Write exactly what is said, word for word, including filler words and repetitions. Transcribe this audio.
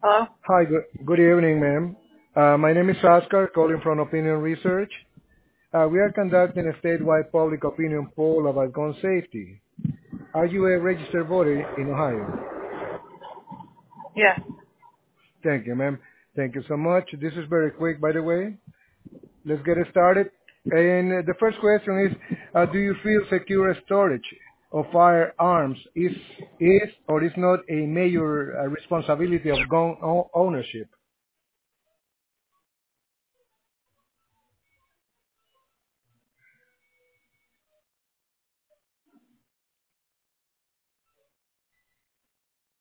Hello? Hi, good, good evening, ma'am. Uh, my name is Oscar, calling from Opinion Research. Uh, we are conducting a statewide public opinion poll about gun safety. Are you a registered voter in Ohio? Yeah. Thank you, ma'am. Thank you so much. This is very quick, by the way. Let's get it started. And uh, the first question is, uh, do you feel secure storage of firearms is is or is not a major uh, responsibility of gun o- ownership?